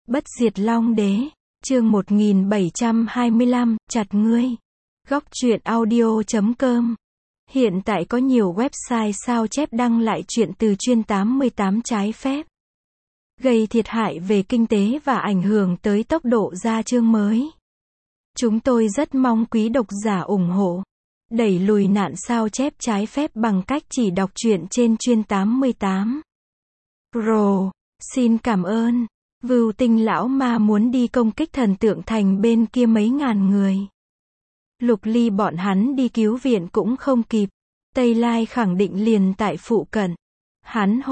Bất diệt Long Đế, chương 1725, chặt ngươi. Góc truyện audio.com. Hiện tại có nhiều website sao chép đăng lại truyện từ chuyên 88 trái phép, gây thiệt hại về kinh tế và ảnh hưởng tới tốc độ ra chương mới. Chúng tôi rất mong quý độc giả ủng hộ, đẩy lùi nạn sao chép trái phép bằng cách chỉ đọc truyện trên chuyên 88. Pro, xin cảm ơn. Vưu Tinh lão ma muốn đi công kích thần tượng thành bên kia mấy ngàn người. Lục Ly bọn hắn đi cứu viện cũng không kịp. Tây Lai khẳng định liền tại phụ cận. Hắn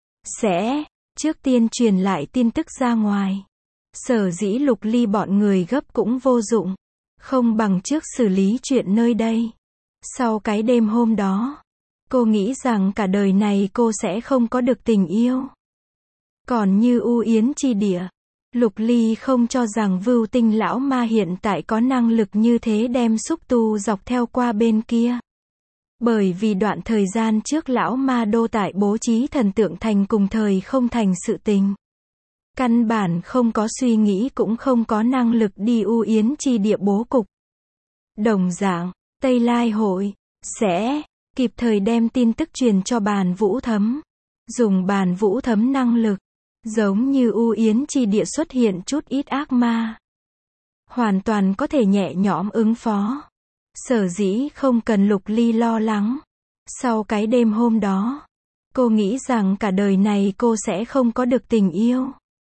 sẽ trước tiên truyền lại tin tức ra ngoài. Sở dĩ Lục Ly bọn người gấp cũng vô dụng, không bằng trước xử lý chuyện nơi đây. Sau cái đêm hôm đó, cô nghĩ rằng cả đời này cô sẽ không có được tình yêu. Còn như U Yến Chi Địa, Lục Ly không cho rằng Vưu Tinh lão ma hiện tại có năng lực như thế đem xúc tu dọc theo qua bên kia. Bởi vì đoạn thời gian trước lão ma đô tại bố trí thần tượng thành cùng thời không thành sự tình. Căn bản không có suy nghĩ cũng không có năng lực đi U Yến Chi Địa bố cục. Đồng dạng, Tây Lai sẽ kịp thời đem tin tức truyền cho Bàn Vũ Thấm. Dùng Bàn Vũ Thấm năng lực, giống như U Yến Chi Địa xuất hiện chút ít ác ma, hoàn toàn có thể nhẹ nhõm ứng phó. Sở dĩ không cần Lục Ly lo lắng. Sau cái đêm hôm đó, cô nghĩ rằng cả đời này cô sẽ không có được tình yêu.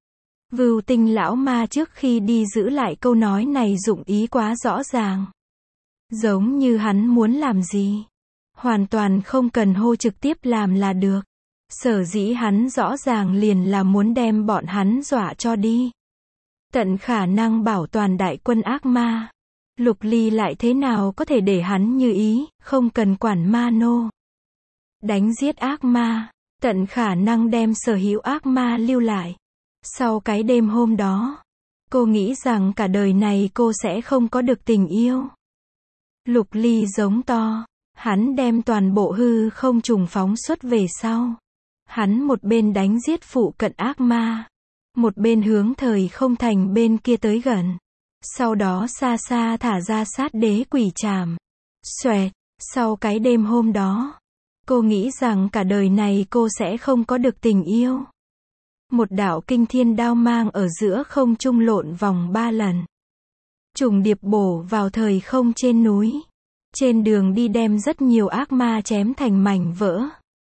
Vưu Tinh lão ma trước khi đi giữ lại câu nói này dụng ý quá rõ ràng. Giống như hắn muốn làm gì, hoàn toàn không cần hô trực tiếp làm là được. Sở dĩ hắn rõ ràng liền là muốn đem bọn hắn dọa cho đi. Tận khả năng bảo toàn đại quân ác ma. Lục Ly lại thế nào có thể để hắn như ý, không cần quản ma nô. Đánh giết ác ma, tận khả năng đem sở hữu ác ma lưu lại. Sau cái đêm hôm đó, cô nghĩ rằng cả đời này cô sẽ không có được tình yêu. Lục Ly giống to, hắn đem toàn bộ hư không trùng phóng xuất về sau. Hắn một bên đánh giết phụ cận ác ma, một bên hướng thời không thành bên kia tới gần. Sau đó xa xa thả ra sát đế quỷ trảm. Xoẹt, sau cái đêm hôm đó, cô nghĩ rằng cả đời này cô sẽ không có được tình yêu. Một đạo kinh thiên đao mang ở giữa không trung lộn vòng 3 lần. Trùng điệp bổ vào thời không trên núi. Trên đường đi đem rất nhiều ác ma chém thành mảnh vỡ.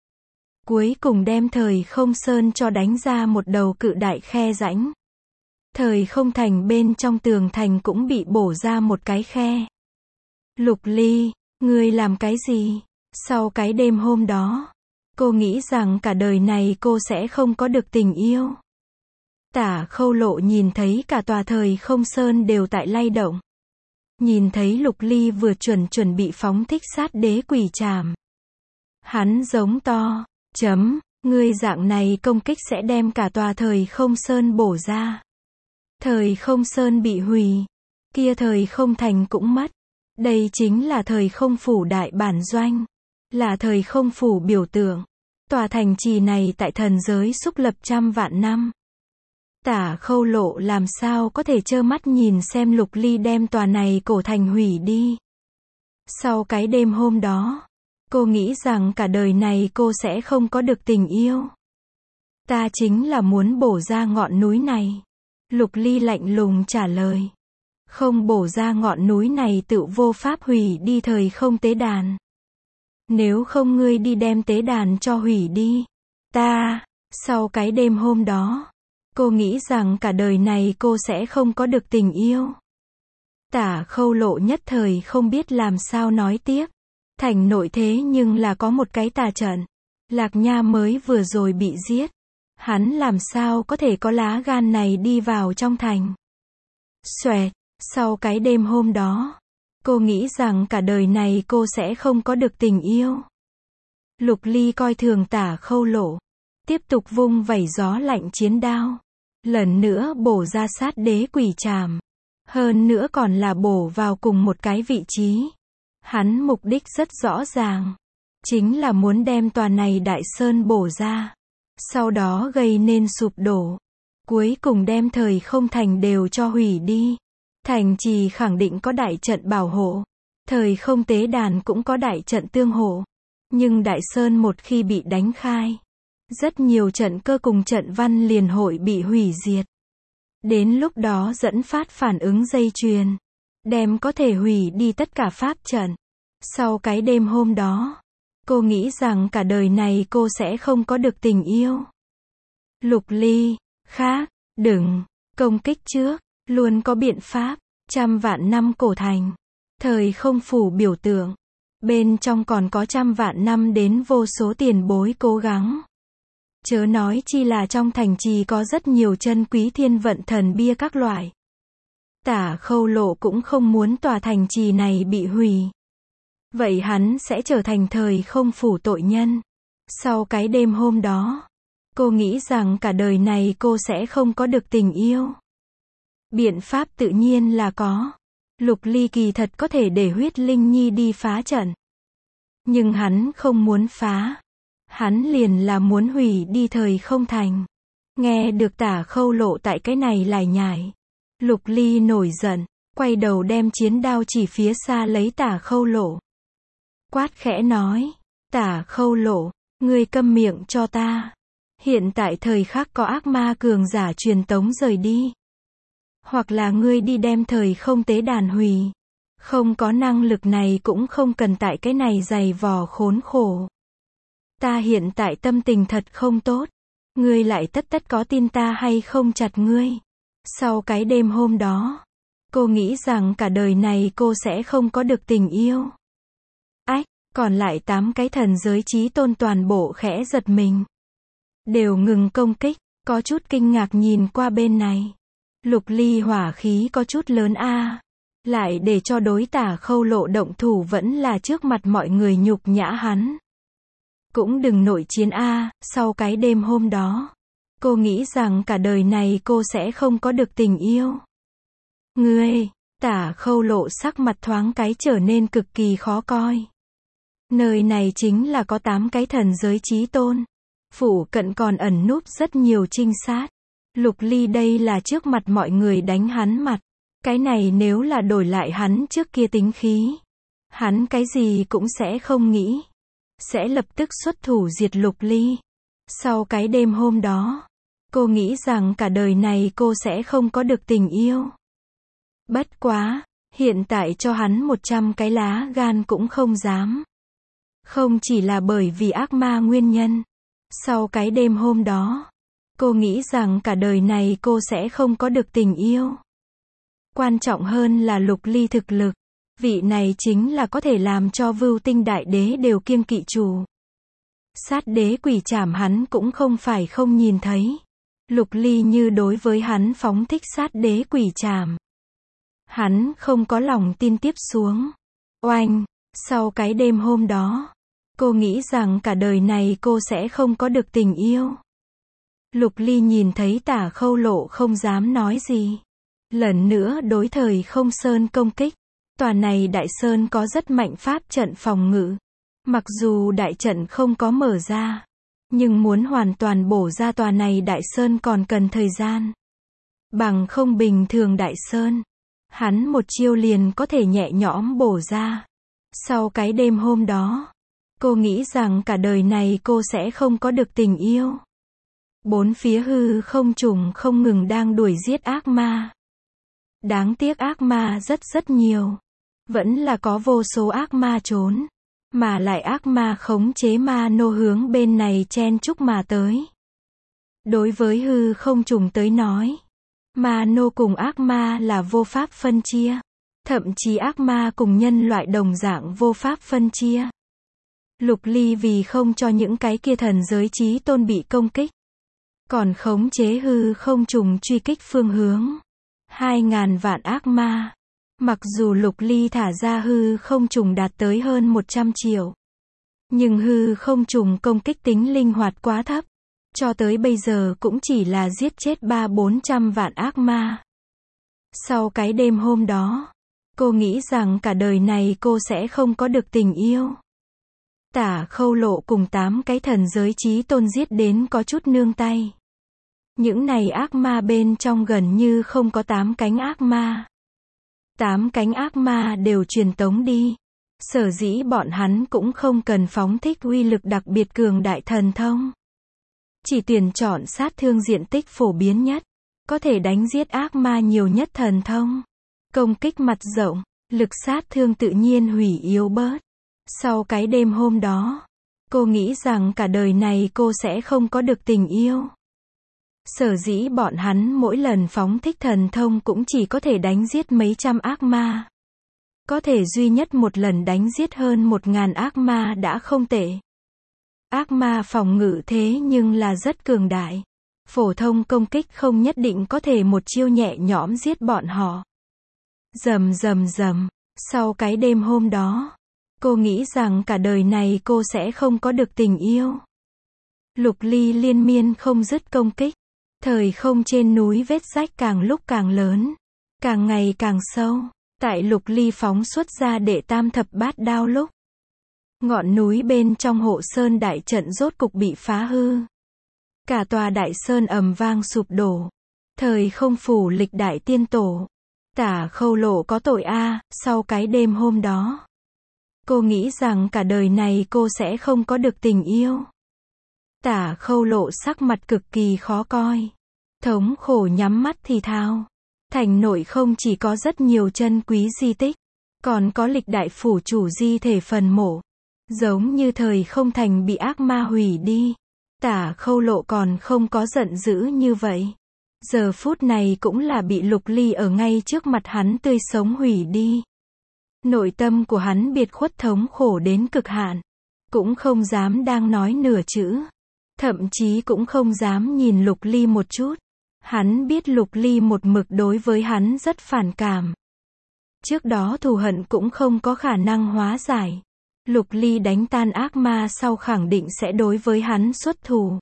Cuối cùng đem thời không sơn cho đánh ra một đầu cự đại khe rãnh. Thời không thành bên trong tường thành cũng bị bổ ra một cái khe. Lục Ly, ngươi làm cái gì? Sau cái đêm hôm đó, cô nghĩ rằng cả đời này cô sẽ không có được tình yêu. Tả Khâu Lộ nhìn thấy cả tòa thời không sơn đều tại lay động. Nhìn thấy Lục Ly vừa chuẩn bị phóng thích sát đế quỷ trảm. Hắn giống to, ngươi dạng này công kích sẽ đem cả tòa thời không sơn bổ ra. Thời không sơn bị hủy, kia thời không thành cũng mất. Đây chính là thời không phủ đại bản doanh, là thời không phủ biểu tượng. Tòa thành trì này tại thần giới xúc lập trăm vạn năm. Tả Khâu Lộ làm sao có thể trơ mắt nhìn xem Lục Ly đem tòa này cổ thành hủy đi. Sau cái đêm hôm đó, cô nghĩ rằng cả đời này cô sẽ không có được tình yêu. Ta chính là muốn bổ ra ngọn núi này. Lục Ly lạnh lùng trả lời. Không bổ ra ngọn núi này tự vô pháp hủy đi thời không tế đàn. Nếu không ngươi đi đem tế đàn cho hủy đi. Sau cái đêm hôm đó, cô nghĩ rằng cả đời này cô sẽ không có được tình yêu. Tả Khâu Lộ nhất thời không biết làm sao nói tiếp. Thành nội thế nhưng là có một cái tà trận. Lạc Nha mới vừa rồi bị giết. Hắn làm sao có thể có lá gan này đi vào trong thành. Xoẹt, sau cái đêm hôm đó, cô nghĩ rằng cả đời này cô sẽ không có được tình yêu. Lục Ly coi thường Tả Khâu Lộ, tiếp tục vung vẩy gió lạnh chiến đao. Lần nữa bổ ra sát đế quỷ trảm. Hơn nữa còn là bổ vào cùng một cái vị trí. Hắn mục đích rất rõ ràng. Chính là muốn đem tòa này đại sơn bổ ra. Sau đó gây nên sụp đổ. cuối cùng đem thời không thành đều cho hủy đi. Thành trì khẳng định có đại trận bảo hộ. Thời không tế đàn cũng có đại trận tương hộ. Nhưng Đại Sơn một khi bị đánh khai, rất nhiều trận cơ cùng trận văn liền hội bị hủy diệt. Đến lúc đó dẫn phát phản ứng dây chuyền, đem có thể hủy đi tất cả pháp trận. Sau cái đêm hôm đó, cô nghĩ rằng cả đời này cô sẽ không có được tình yêu. Lục Ly, khác, đừng, công kích trước, luôn có biện pháp, 100 vạn năm cổ thành. Thời không phủ biểu tượng, bên trong còn có 100 vạn năm đến vô số tiền bối cố gắng. Chớ nói chi là trong thành trì có rất nhiều chân quý thiên vận thần bia các loại. Tả Khâu Lộ cũng không muốn tòa thành trì này bị hủy. Vậy hắn sẽ trở thành thời không phủ tội nhân. Sau cái đêm hôm đó, cô nghĩ rằng cả đời này cô sẽ không có được tình yêu. Biện pháp tự nhiên là có. Lục Ly kỳ thật có thể để Huyết Linh Nhi đi phá trận. Nhưng hắn không muốn phá. Hắn liền là muốn hủy đi thời không thành. Nghe được Tả Khâu Lộ tại cái này lải nhải. Lục Ly nổi giận, quay đầu đem chiến đao chỉ phía xa lấy Tả Khâu Lộ. Quát khẽ nói, Tả Khâu Lộ, ngươi câm miệng cho ta. Hiện tại thời khắc có ác ma cường giả truyền tống rời đi. Hoặc là ngươi đi đem thời không tế đàn hủy. Không có năng lực này cũng không cần tại cái này dày vò khốn khổ. Ta hiện tại tâm tình thật không tốt. Ngươi lại tất có tin ta hay không chặt ngươi. Sau cái đêm hôm đó, cô nghĩ rằng cả đời này cô sẽ không có được tình yêu. Ách, còn lại 8 cái thần giới chí tôn toàn bộ khẽ giật mình. Đều ngừng công kích, có chút kinh ngạc nhìn qua bên này. Lục Ly hỏa khí có chút lớn a. Lại để cho đối Tả Khâu Lộ động thủ vẫn là trước mặt mọi người nhục nhã hắn. Cũng đừng nội chiến a. Sau cái đêm hôm đó, cô nghĩ rằng cả đời này cô sẽ không có được tình yêu. Ngươi, Tả Khâu Lộ sắc mặt thoáng cái trở nên cực kỳ khó coi. Nơi này chính là có 8 cái thần giới chí tôn. Phủ cận còn ẩn núp rất nhiều trinh sát. Lục Ly đây là trước mặt mọi người đánh hắn mặt. Cái này nếu là đổi lại hắn trước kia tính khí, hắn cái gì cũng sẽ không nghĩ. Sẽ lập tức xuất thủ diệt Lục Ly. Sau cái đêm hôm đó, cô nghĩ rằng cả đời này cô sẽ không có được tình yêu. Bất quá, hiện tại cho hắn 100 cái lá gan cũng không dám. Không chỉ là bởi vì ác ma nguyên nhân. Sau cái đêm hôm đó, cô nghĩ rằng cả đời này cô sẽ không có được tình yêu. Quan trọng hơn là Lục Ly thực lực. Vị này chính là có thể làm cho Vưu Tinh Đại Đế đều kiêng kỵ chủ. Sát đế quỷ trảm hắn cũng không phải không nhìn thấy. Lục Ly như đối với hắn phóng thích sát đế quỷ trảm. Hắn không có lòng tin tiếp xuống. Oanh, sau cái đêm hôm đó, cô nghĩ rằng cả đời này cô sẽ không có được tình yêu. Lục Ly nhìn thấy Tả Khâu Lộ không dám nói gì. Lần nữa đối thời không sơn công kích. Tòa này đại sơn có rất mạnh pháp trận phòng ngự. Mặc dù đại trận không có mở ra, nhưng muốn hoàn toàn bổ ra tòa này đại sơn còn cần thời gian. Bằng không bình thường đại sơn, hắn một chiêu liền có thể nhẹ nhõm bổ ra. Sau cái đêm hôm đó, cô nghĩ rằng cả đời này cô sẽ không có được tình yêu. Bốn phía hư không trùng không ngừng đang đuổi giết ác ma. Đáng tiếc ác ma rất nhiều. Vẫn là có vô số ác ma trốn. Mà lại ác ma khống chế ma nô hướng bên này chen chúc mà tới. Đối với hư không trùng tới nói, ma nô cùng ác ma là vô pháp phân chia. Thậm chí ác ma cùng nhân loại đồng dạng vô pháp phân chia. Lục Ly vì không cho những cái kia thần giới chí tôn bị công kích, còn khống chế hư không trùng truy kích phương hướng. 2.000 vạn ác ma. Mặc dù Lục Ly thả ra hư không trùng đạt tới hơn 100 triệu. Nhưng hư không trùng công kích tính linh hoạt quá thấp. Cho tới bây giờ cũng chỉ là giết chết 300-400 vạn ác ma. Sau cái đêm hôm đó, cô nghĩ rằng cả đời này cô sẽ không có được tình yêu. Tả Khâu Lộ cùng 8 cái thần giới chí tôn giết đến có chút nương tay. Những này ác ma bên trong gần như không có 8 cánh ác ma. 8 cánh ác ma đều truyền tống đi. Sở dĩ bọn hắn cũng không cần phóng thích uy lực đặc biệt cường đại thần thông. Chỉ tuyển chọn sát thương diện tích phổ biến nhất, có thể đánh giết ác ma nhiều nhất thần thông. Công kích mặt rộng, lực sát thương tự nhiên hủy yếu bớt. Sau cái đêm hôm đó, cô nghĩ rằng cả đời này cô sẽ không có được tình yêu. Sở dĩ bọn hắn mỗi lần phóng thích thần thông cũng chỉ có thể đánh giết mấy trăm ác ma. Có thể duy nhất một lần đánh giết hơn 1000 ác ma đã không tệ. Ác ma phòng ngự thế nhưng là rất cường đại. Phổ thông công kích không nhất định có thể một chiêu nhẹ nhõm giết bọn họ. Rầm rầm rầm, sau cái đêm hôm đó, cô nghĩ rằng cả đời này cô sẽ không có được tình yêu. Lục Ly liên miên không dứt công kích. Thời không trên núi vết rách càng lúc càng lớn, càng ngày càng sâu. Tại Lục Ly phóng xuất ra đệ tam thập bát đao lúc, ngọn núi bên trong hộ sơn đại trận rốt cục bị phá hư. Cả tòa đại sơn ầm vang sụp đổ. Thời không phủ lịch đại tiên tổ. Tả Khâu Lộ có tội a, sau cái đêm hôm đó. Cô nghĩ rằng cả đời này cô sẽ không có được tình yêu. Tả Khâu Lộ sắc mặt cực kỳ khó coi. Thống khổ nhắm mắt thì thào. Thành nội không chỉ có rất nhiều chân quý di tích, còn có lịch đại phủ chủ di thể phần mộ. Giống như thời không thành bị ác ma hủy đi. Tả Khâu Lộ còn không có giận dữ như vậy. Giờ phút này cũng là bị Lục Ly ở ngay trước mặt hắn tươi sống hủy đi. Nội tâm của hắn biệt khuất thống khổ đến cực hạn. Cũng không dám đang nói nửa chữ. Thậm chí cũng không dám nhìn Lục Ly một chút. Hắn biết Lục Ly một mực đối với hắn rất phản cảm. Trước đó thù hận cũng không có khả năng hóa giải. Lục Ly đánh tan ác ma sau khẳng định sẽ đối với hắn xuất thủ.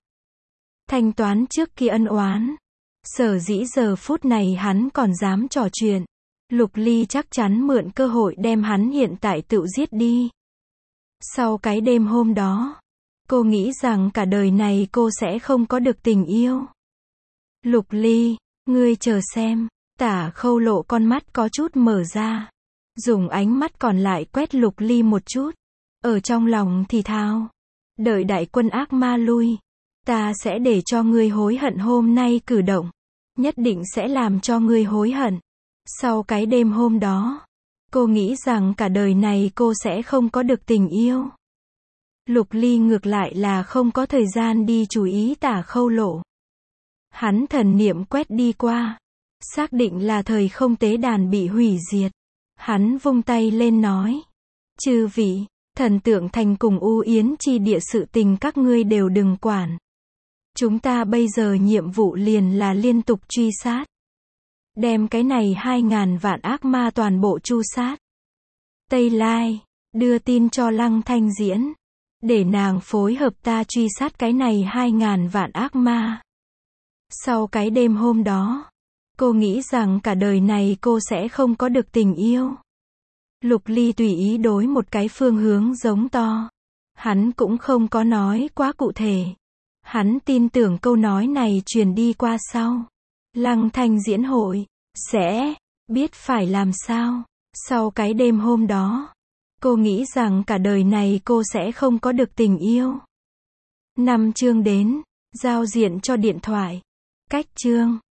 Thanh toán trước kia ân oán. Sở dĩ giờ phút này hắn còn dám trò chuyện. Lục Ly chắc chắn mượn cơ hội đem hắn hiện tại tự giết đi. Sau cái đêm hôm đó, cô nghĩ rằng cả đời này cô sẽ không có được tình yêu. Lục Ly, ngươi chờ xem. Tả Khâu Lộ con mắt có chút mở ra. Dùng ánh mắt còn lại quét Lục Ly một chút. Ở trong lòng thì thào. Đợi đại quân ác ma lui. Ta sẽ để cho ngươi hối hận hôm nay cử động. Nhất định sẽ làm cho ngươi hối hận. Sau cái đêm hôm đó, cô nghĩ rằng cả đời này cô sẽ không có được tình yêu. Lục Ly ngược lại là không có thời gian đi chú ý Tả Khâu Lộ. Hắn thần niệm quét đi qua. Xác định là thời không tế đàn bị hủy diệt. Hắn vung tay lên nói. Chư vị, thần tượng thành cùng U Yến chi địa sự tình các ngươi đều đừng quản. Chúng ta bây giờ nhiệm vụ liền là liên tục truy sát. Đem cái này 2000 vạn ác ma toàn bộ tru sát. Tây Lai, đưa tin cho Lăng Thanh Diễn. Để nàng phối hợp ta truy sát cái này 2000 vạn ác ma. Sau cái đêm hôm đó, cô nghĩ rằng cả đời này cô sẽ không có được tình yêu. Lục Ly tùy ý đối một cái phương hướng giống to. Hắn cũng không có nói quá cụ thể. Hắn tin tưởng câu nói này truyền đi qua sau. Lăng Thanh Diễn hội sẽ biết phải làm sao. Sau cái đêm hôm đó, cô nghĩ rằng cả đời này cô sẽ không có được tình yêu. 5 chương đến, giao diện cho điện thoại. Cách chương